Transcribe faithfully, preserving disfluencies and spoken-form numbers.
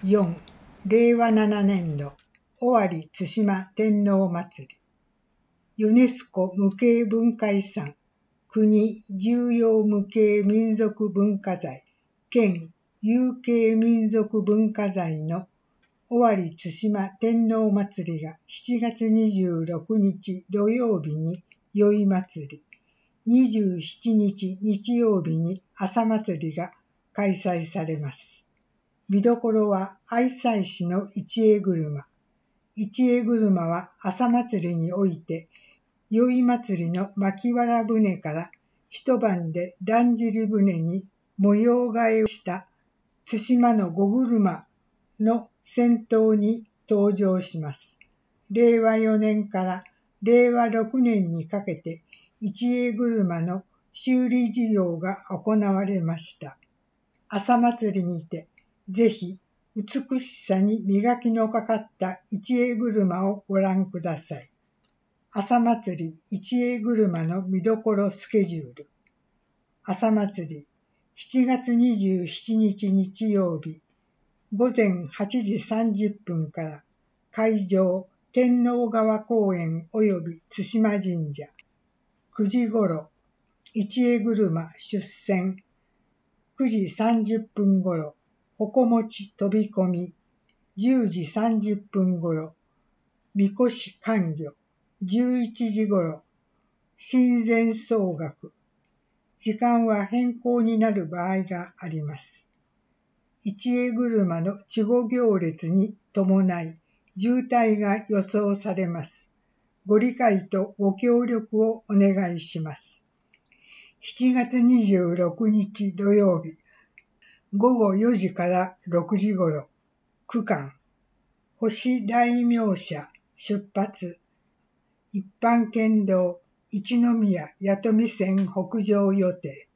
よん、れいわななねんど尾張津島天皇祭り。ユネスコ無形文化遺産、国重要無形民族文化財兼有形民族文化財の尾張津島天皇祭りがしちがつにじゅうろくにち土曜日に宵祭り、にじゅうしちにち日曜日に朝祭りが開催されます。見どころは愛妻市の市江車。市江車は朝祭りにおいて、宵祭りの牧原船から一晩でだんじり船に模様替えをした津島の五車の先頭に登場します。れいわよねんかられいわろくねんにかけて市江車の修理事業が行われました。朝祭りにて、ぜひ美しさに磨きのかかった市江車をご覧ください。朝祭り市江車の見どころスケジュール。朝祭りしちがつにじゅうしちにち日曜日、ごぜんはちじさんじゅっぷんから会場天王川公園及び津島神社。くじごろ、市江車出船。くじさんじゅっぷんごろ、ほこもち飛び込み。じゅうじさんじゅっぷんごろ、みこし観魚。じゅういちじごろ、神前奏楽。時間は変更になる場合があります。市江車の稚児行列に伴い、渋滞が予想されます。ご理解とご協力をお願いします。しちがつにじゅうろくにち土曜日、ごごよじからろくじごろ、区間、星大名社出発、一般県道一宮弥富線北上予定。